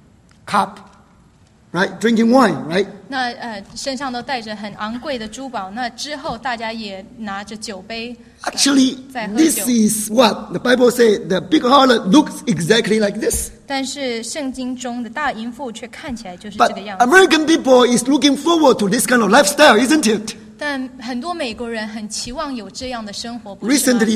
cup, right? Drinking wine, right? 那身上都带着很昂贵的珠宝。那之后大家也拿着酒杯。 Actually, 在喝酒。 this is what the Bible says. The big harlot looks exactly like this. 但是圣经中的大淫妇却看起来就是 But 这个样子。 American people is looking forward to this kind of lifestyle, isn't it? 但很多美国人很期望有这样的生活，不是吗？ Recently,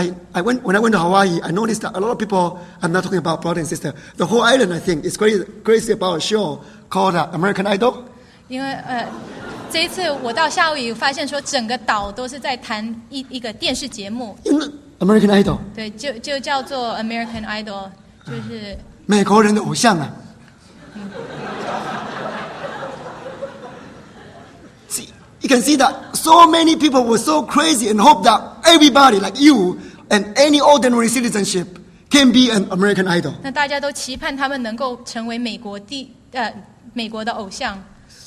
when I went to Hawaii, I noticed that a lot of people, I'm not talking about brother and sister, the whole island, I think, is crazy about a show called American Idol. 因为这一次我到夏威夷，发现说整个岛都是在谈一个电视节目， You know, American Idol. 对，就叫做 American Idol，就是。 美国人的偶像啊。You can see that so many people were so crazy and hope that everybody like you and any ordinary citizenship can be an American Idol. 那大家都期盼他们能够成为美国的偶像。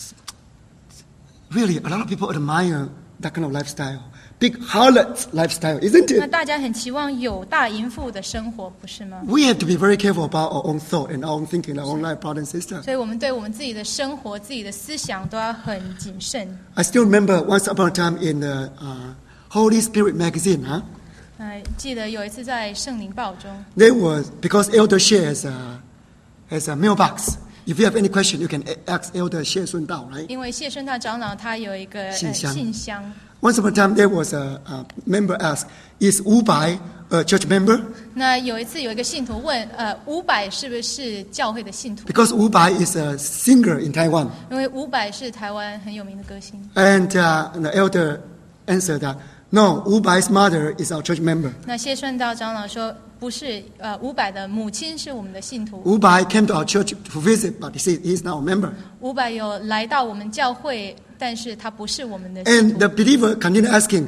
Really, a lot of people admire that kind of lifestyle. Big harlot lifestyle, isn't 那 it? 大家很期望有大淫妇的生活，不是吗？ We have to be very careful about our own thought and our own thinking, our own life, brother and sister. 所以我们对我们自己的生活、自己的思想都要很谨慎。 I still remember once upon a time in the Holy Spirit magazine, huh? 记得有一次在《圣灵报》中， There was, because Elder Share has a mailbox. If you have any question, you can ask Elder Share Sun Dao, right? 因为谢顺大长老他有一个信箱信箱。 Once upon a time, there was a member asked, "Is Wu Bai a church member?" 那有一次有一个信徒问，500是不是教会的信徒？ Because Wu Bai is a singer in Taiwan. 因为500是台湾很有名的歌星。 And the elder answered that, "No, Wu Bai's mother is our church member. 那谢顺道长老说，不是，500的母亲是我们的信徒。 Wu Bai came to our church to visit, but he said he's not a member." 500有来到我们教会，但是他不是我们的信 And 徒。 the believer continued asking,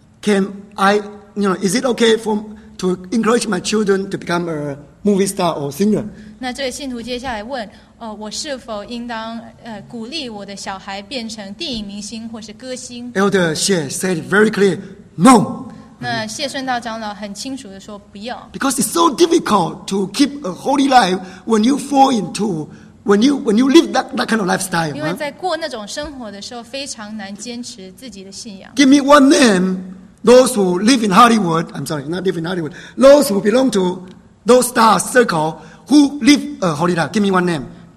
is it okay to encourage my children to become a movie star or singer? 那这位信徒接下来问，我是否应当鼓励我的小孩变成电影明星或是歌星？ Elder Share said it very clear, no. 那谢顺道长老很清楚的说不要， Because it's so difficult to keep a holy life when you fall into, when you live that kind of lifestyle. 因为 Huh? 在过那种生活的时候，非常难坚持自己的信仰。 Give me one name, those who live in Hollywood, I'm sorry, not live in Hollywood, those who belong to those star circle who live a holy life. Give me one name.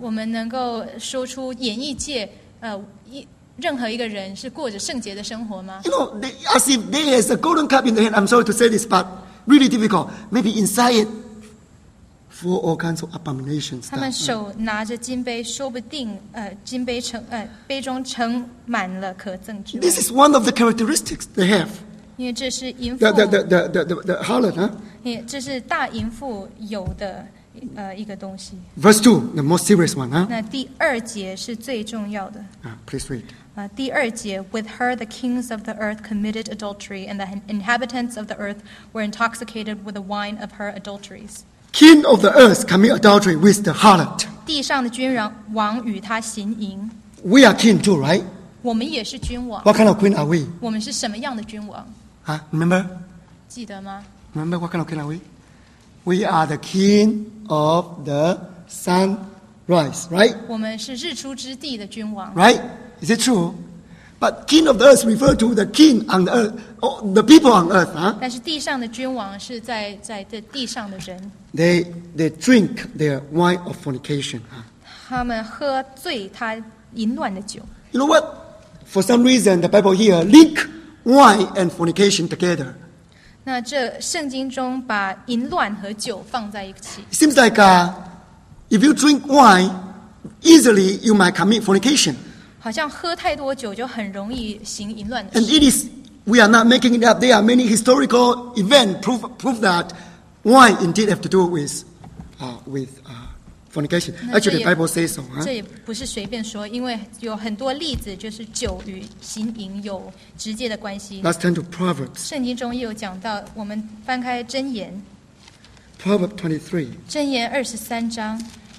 我们能够说出演艺界任何一个人是过着圣洁的生活吗？ You know, as if there is a golden cup in the hand. I'm sorry to say this, but really difficult. Maybe inside it, full all kinds of abominations. 他们手拿着金杯，说不定金杯杯中盛满了可憎之物。 This is one of the characteristics they have. 因为这是淫妇， The harlot, huh? 这是大淫妇有的一个东西。 Verse 2, the most serious one, huh? 那第2节是最重要的。 Please read. 第2节 ，With her the kings of the earth committed adultery, and the inhabitants of the earth were intoxicated with the wine of her adulteries. King of the earth commit adultery with the harlot. 地上的君王与他行淫。 We are king too, right? 我们也是君王。 What kind of queen are we? 我们是什么样的君王？ Remember? 记得吗？ Remember what kind of king are we? We are the king of the sunrise, right? 我们是日出之地的君王。 Right? Is it true? But king of the earth refer to the king on the earth, or the people on earth, huh? 但是地上的君王是在这地上的人， They drink their wine of fornication. 他们喝醉他淫乱的酒。 You know what? For some reason, the Bible here link wine and fornication together. 那这圣经中把淫乱和酒放在一起。 It seems like if you drink wine, easily you might commit fornication. 好像喝太多酒就很容易行淫乱的 And 事。 it is, we are not making it up. There are many historical events prove that wine indeed have to do with fornication. 那这 Actually, 也 the Bible says so. 这也不是随便说，因为有很多例子就是酒与行淫有直接的关系。 Let's turn to Proverbs. 圣经中也有讲到，我们翻开箴言， Proverbs 23. 箴言23章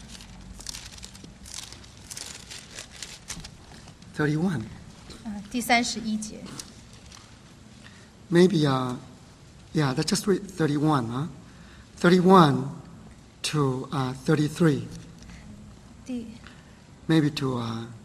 31. 第31节。 Maybe, let's just read 31, huh? 31 to 33. 第 Maybe to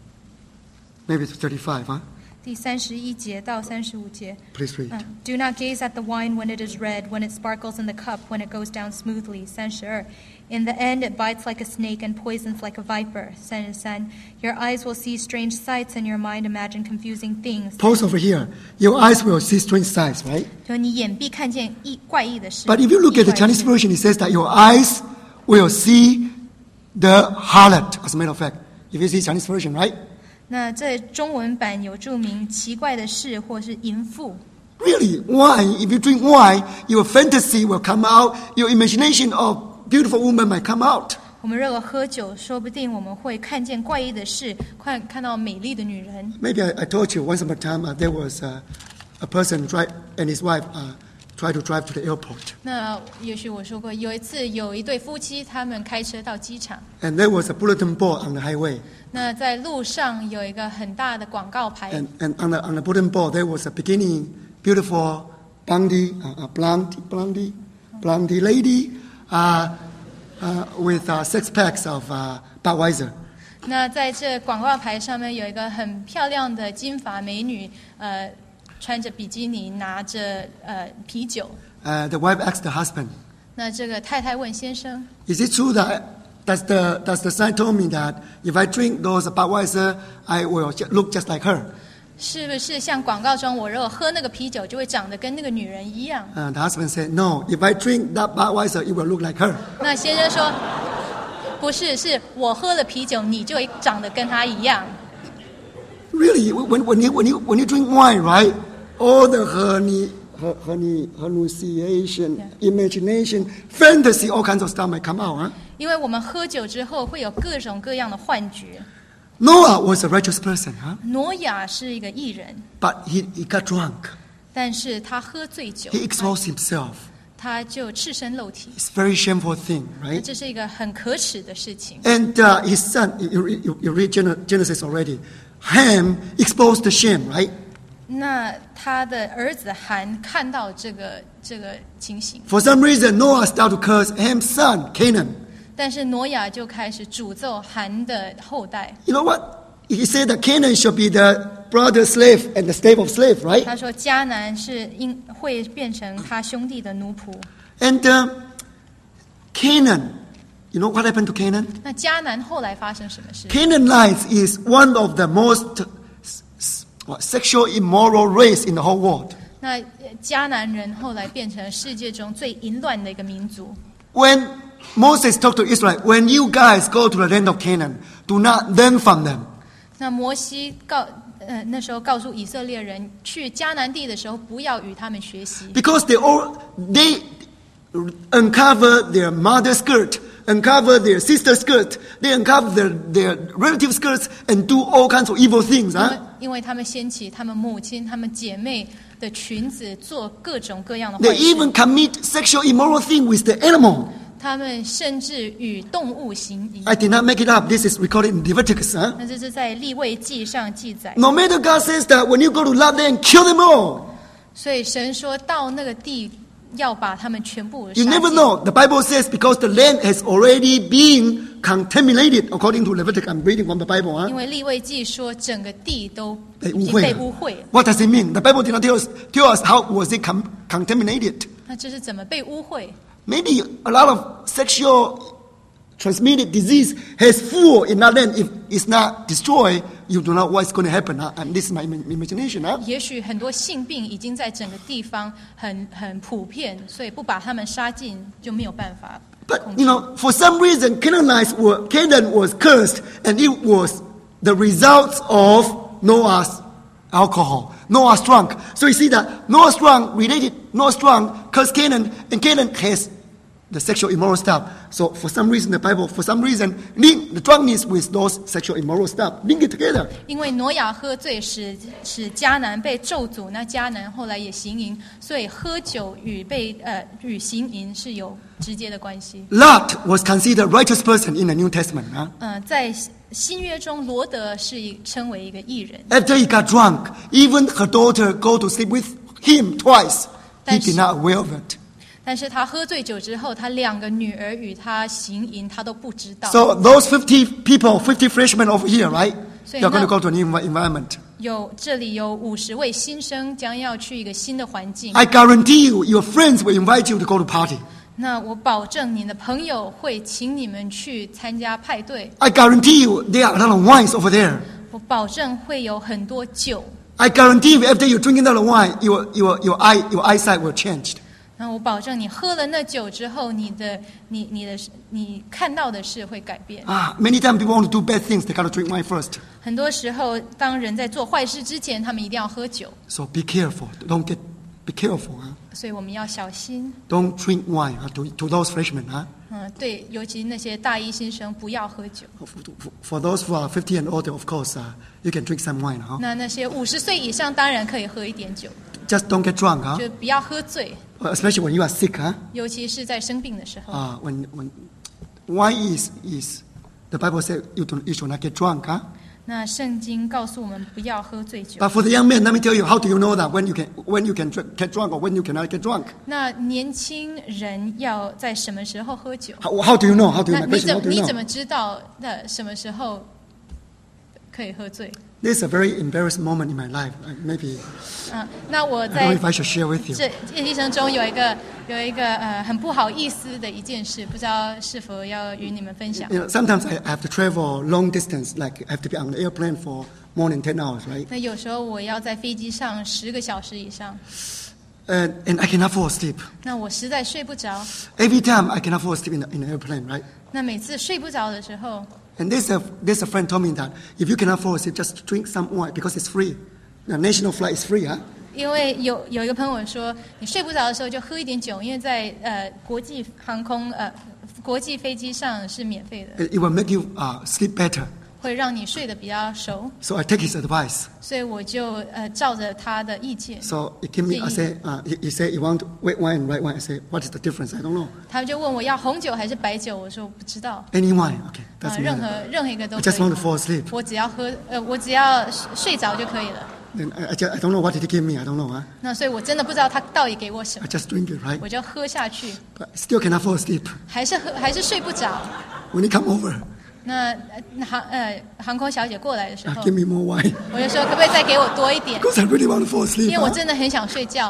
35, huh? 第31节到35节。 Please read. Do not gaze at the wine when it is red, when it sparkles in the cup, when it goes down smoothly. 32. In the end, it bites like a snake and poisons like a viper. 33. Your eyes will see strange sights, and your mind imagine confusing things. Pause over here. Your eyes will see strange sights, right? 就你眼必看见怪异的事。 But if you look at the Chinese version, it says that your eyes will see the harlot, as a matter of fact. If you see Chinese version, right? 那在中文版有注明奇怪的事或是淫妇。 Really, wine, if you drink wine, your fantasy will come out, your imagination of beautiful woman might come out. 我们如果喝酒，说不定我们会看见怪异的事，看到美丽的女人。 Maybe I told you once upon a time there was a person and his wife tried to drive to the airport. 那也许我说过，有一次有一对夫妻，他们开车到机场， And there was a bulletin board on the highway. 那在路上有一个很大的广告牌， And on the bulletin board there was a beginning beautiful blondie lady with 6 packs of Budweiser. 那在这广告牌上面有一个很漂亮的金发美女，穿着比基尼，拿着啤酒。 The wife asked the husband, 那这个太太问先生， "Is it true that does the sign told me that if I drink those Budweiser, I will look just like her?" 是不是像广告中，我如果喝那个啤酒，就会长得跟那个女人一样？ And the husband said, "No, if I drink that Budweiser, it will look like her." 那先生说，不是，是我喝了啤酒，你就会长得跟她一样。 Really, when you drink wine, right? All the hallucination, imagination, fantasy, all kinds of stuff might come out, huh? 因为我们喝酒之后会有各种各样的幻觉。 Noah was a righteous person, huh? 挪亚是一个义人， But he got drunk. 但是他喝醉酒， He exposed himself. 他就赤身露体， It's a very shameful thing, right? 这是一个很可耻的事情。 And his son, you read Genesis already. Ham exposed the shame, right? 那他的儿子含看到这个情形， For some reason, Noah started to curse Ham's son, Canaan. 但是挪亚就开始诅咒含的后代。 You know what? He said that Canaan should be the brother slave and the slave of slave, right? 他说迦南会变成他兄弟的奴仆。 And Canaan You know what happened to Canaan? 那迦南后来发生什么事？ Canaanites is one of the most sexual immoral race in the whole world. 那迦南人后来变成世界中最淫乱的一个民族。 When Moses talked to Israel, when you guys go to the land of Canaan, do not learn from them. 那摩西那时候告诉以色列人，去迦南地的时候，不要与他们学习， Because they uncover their mother's skirt, uncover their sister's skirt, they uncover their relative skirts and do all kinds of evil things. 因为他们掀起他们母亲、他们姐妹的裙子，做各种各样的 They 坏事。 even commit sexual immoral thing with the animal. 他们甚至与动物行淫。 I did not make it up. This is recorded in Leviticus. 那这是在利未记上记载。 No matter God says that when you go to that land, kill them all. 所以神说到那个地，要把他们全部 You 杀 never 尽。 know. The Bible says because the land has already been contaminated according to Leviticus. I'm reading from the Bible. 因为利未记说整个地都被已经被污秽了。 What does it mean? The Bible did not tell us how was it contaminated. 那这是怎么被污秽？ Maybe a lot of sexual transmitted disease has full in that land. If it's not destroyed, you don't know what's going to happen. And this is my imagination. 也许很多性病已经在整个地方很普遍，所以不把他们杀尽就没有办法。 But, you know, for some reason, Canaan was cursed, and it was the result of Noah's alcohol. Noah's drunk. So you see that Noah's drunk cursed Canaan, and Canaan has the sexual immoral stuff. So for some reason, the Bible, link the drunkenness with those sexual immoral stuff. Link it together. 因为挪亚喝醉使迦南被咒诅，那迦南后来也行淫，所以喝酒与行淫是有直接的关系。 Lot was considered a righteous person in the New Testament. 在新约中，罗德是称为一个义人。 After he got drunk, even her daughter go to sleep with him twice. He did not aware of it. 但是他喝醉酒之后，他2个女儿与他行淫，他都不知道。 So those 50 people, 50 freshmen over here, right? So They're going to go to a new environment. 这里有50位新生将要去一个新的环境。 I guarantee you, your friends will invite you to go to party. 那我保证你的朋友会请你们去参加派对。 I guarantee you, there are a lot of wines over there. 我保证会有很多酒。 I guarantee you, after you drinking that wine, your eyesight will change. 那我保证你喝了那酒之后，你看到的事会改变。 Many times people want to do bad things, they got to drink wine first. 很多时候，当人在做坏事之前，他们一定要喝酒。 So be careful. Be careful. 所以我们要小心。 Don't drink wine to those freshmen. 对，尤其那些大一新生不要喝酒。 For those who are 50 and older, of course, you can drink some wine. 那些50岁以上当然可以喝一点酒， Just don't get drunk. 就不要喝醉， Especially when you are sick. 尤其是在生病的时候。 When wine is the Bible says you should not get drunk. 那圣经告诉我们不要喝醉酒。 But for the young men, let me tell you, how do you know that when you can get drunk or when you cannot get drunk? 那年轻人要在什么时候喝酒？ How do you know? How do you 那 know? 你 How do you 怎 know? 么知道什么时候可以喝醉？ This is a very embarrassing moment in my life. Maybe 那我 I don't 在 know if I should share with you. 这一生中有一个很不好意思的一件事，不知道是否要与你们分享。 You know, sometimes I have to travel long distance, like I have to be on the airplane for more than 10 hours, right? 那有时候我要在飞机上10个小時以上， And I cannot fall asleep. 那我实在睡不着。 Every time I cannot fall asleep in the airplane, right? 那每次睡不着的时候， And there's a friend told me that if you cannot fall asleep, just drink some wine because it's free. The national flight is free, huh? 因为有一个朋友说，你睡不着的时候就喝一点酒，因为在国际航空国际飞机上是免费的， It will make you sleep better. 会让你睡得比较熟。 So I take his advice. 所以我就照着他的意见。 So he gave me, I say, he said, you want red wine, white wine? I say, what is the difference? I don't know. 他就问我要红酒还是白酒，我说我不知道。 Any wine, okay. Doesn't 任 matter. 何一个都 I 可 just want to 以。 fall asleep. 我只要我只要睡着就可以了。 Then I don't know what did he give me. I don't know. 那所以我真的不知道他到底给我什 I 么， just drink it, right? 我就喝下去， But still cannot fall asleep. 还是睡不着。 When he come over, 那航空小姐过来的时候， give me more wine 我就说可不可以再给我多一点， because I really want to fall 因 asleep. 为我真的很想睡觉。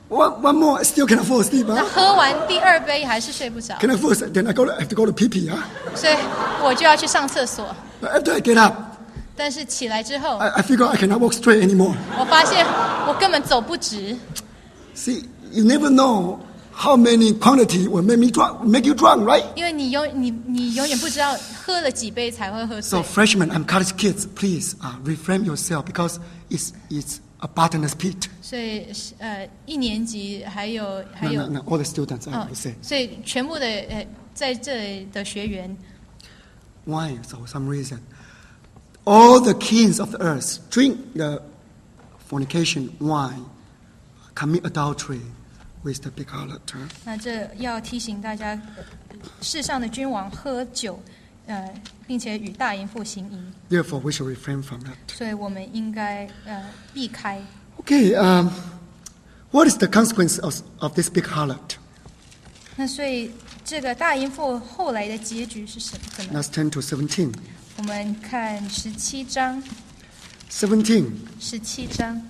One more, I still cannot fall asleep. 那 Huh? 喝完第2杯还是睡不着， Cannot fall asleep. Then I have to go to pee. Huh? 所以我就要去上厕所。 But after I get up, 但是起来之后， I figure I cannot walk straight anymore. 我发现我根本走不直。 See, you never know how many quantity will make you drunk, right? 因为你永远不知道喝了几杯才会喝醉 So freshmen and college kids, please reframe yourself because it's a bottomless pit. 所以1年级还有 No, all the students, I would say. 所以全部的在这里的学员， Why? So some reason. All the kings of the earth drink the fornication wine, commit adultery with the big harlot. Huh? 那这要提醒大家，世上的君王喝酒，并且与大淫妇行淫， Therefore, we should refrain from that. 所以我们应该避开。 Okay, what is the consequence of this big harlot? 那所以这个大淫妇后来的结局是什么？ Let's turn to 17. 我们看17章。 17. 17章，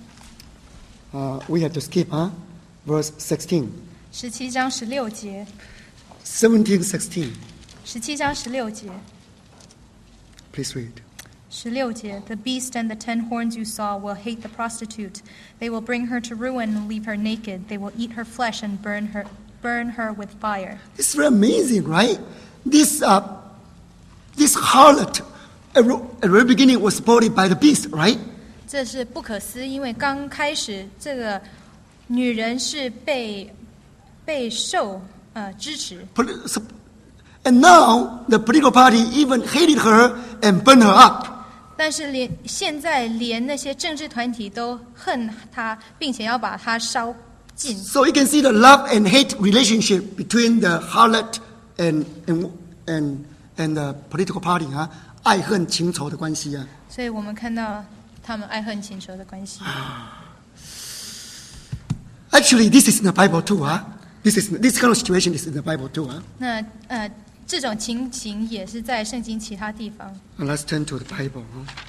We have to skip, huh? Verse 16. 17章16节， 17:16. 17章16节。 Please read. 16节 The beast and the 10 horns you saw will hate the prostitute. They will bring her to ruin and leave her naked. They will eat her flesh and burn her with fire. It's very amazing, right? This harlot at the very beginning was supported by the beast, right? 这是不可思议，因为刚开始这个女人是被受支持， And now the political party even hated her and burned her up. 但是现在连那些政治团体都恨她，并且要把她烧尽。 So you can see the love and hate relationship between the harlot and the political party, 爱恨情仇的关系啊。 所以我们看到他们爱恨情仇的关系。 Actually, this is in the Bible too, This kind of situation is in the Bible too, 那这种情形也是在圣经其他地方。 And let's turn to the Bible.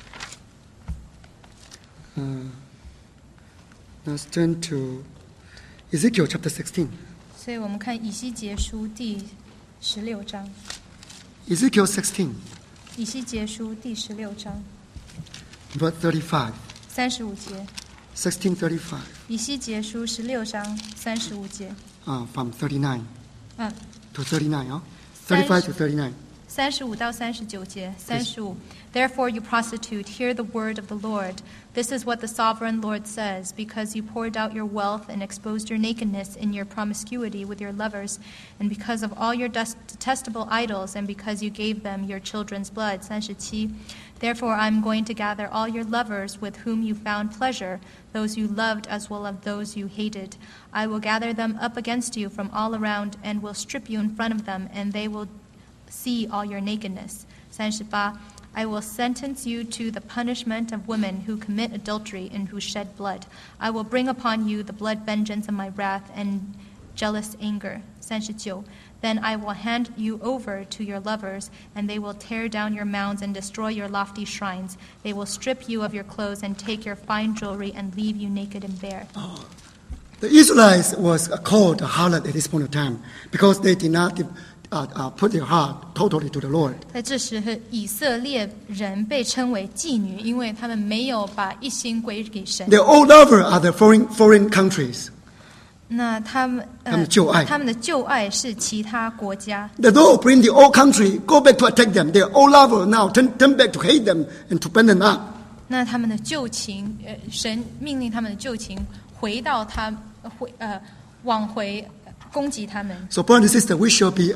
Let's turn to Ezekiel chapter 16. 所以我们看以西结书第16章。 Ezekiel 16, 以西结书第16章 verse 35. 35节。 16:35. 以西结书16章35节。 From 39 嗯。 to 39, 35 to 39. 35到39节。35 Therefore, you prostitute, hear the word of the Lord. This is what the sovereign Lord says, because you poured out your wealth and exposed your nakedness in your promiscuity with your lovers, and because of all your detestable idols, and because you gave them your children's blood. 37 Therefore, I am going to gather all your lovers with whom you found pleasure, those you loved as well as those you hated. I will gather them up against you from all around, and will strip you in front of them, and they will see all your nakedness. 38 I will sentence you to the punishment of women who commit adultery and who shed blood. I will bring upon you the blood vengeance of my wrath and jealous anger. 39 Then I will hand you over to your lovers, and they will tear down your mounds and destroy your lofty shrines. They will strip you of your clothes and take your fine jewelry and leave you naked and bare. The Israelites was called a harlot at this point of time because they did not put their heart totally to the Lord. 在这时候，以色列人被称为妓女，因为他们没有把一心归给神。 Their old lover are the foreign countries. 那他们的旧爱是其他国家。 The Lord bring the old country go back to attack them. Their old lover now turn back to hate them and to burn them up. 那他们的旧情，神命令他们的旧情回到往回攻击他们。 So, brother and sister, we shall be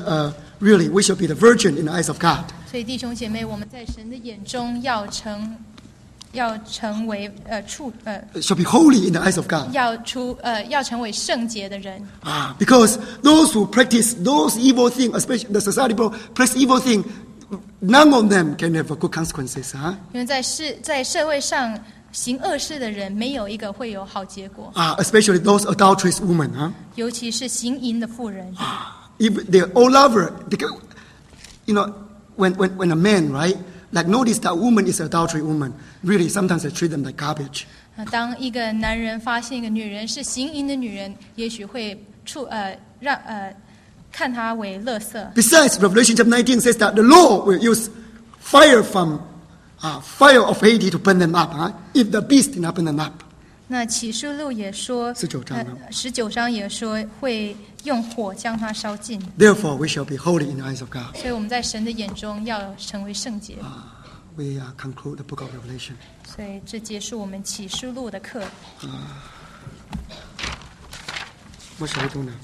the virgin in the eyes of God. 所以弟兄姐妹，我们在神的眼中要成为 Shall be holy in the eyes of God. 要成为圣洁的人。 Because those who practice those evil things, especially the society people practice evil things, none of them can have good consequences. 因为在社会上行恶事的人，没有一个会有好结果。 Especially those adulterous women. 尤其是行淫的妇人。 If their old lover, because, when a man, right, like notice that woman is an adultery woman, really sometimes they treat them like garbage. 当一个男人发现一个女人是行淫的女人，也许会看她为垃圾。 Besides, Revelation chapter 19 says that the Lord will use fire from fire of Hades to burn them up, if the beast did not burn them up. 那启示录也说，19章也说会用火将它烧尽。 Therefore, we shall be holy in the eyes of God. 所以我们在神的眼中要成为圣洁。 We conclude the book of Revelation. 所以这结束我们启示录的课。 What shall we do now?